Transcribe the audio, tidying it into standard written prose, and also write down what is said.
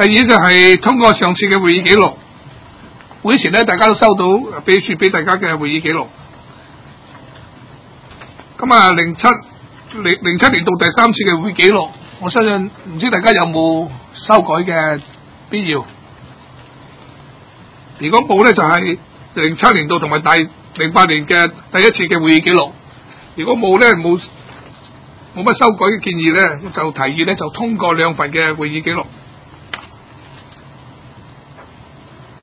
第二就係通過上次嘅會議記錄，會前咧大家都收到秘書俾大家嘅會議記錄。咁啊，零七年到第3次嘅會議記錄，我相信唔知大家有冇修改嘅必要。如果冇咧，就係07年度同埋08年嘅第1次嘅會議記錄。如果冇咧，冇乜修改嘅建議咧，就提議咧就通過2份嘅會議記錄。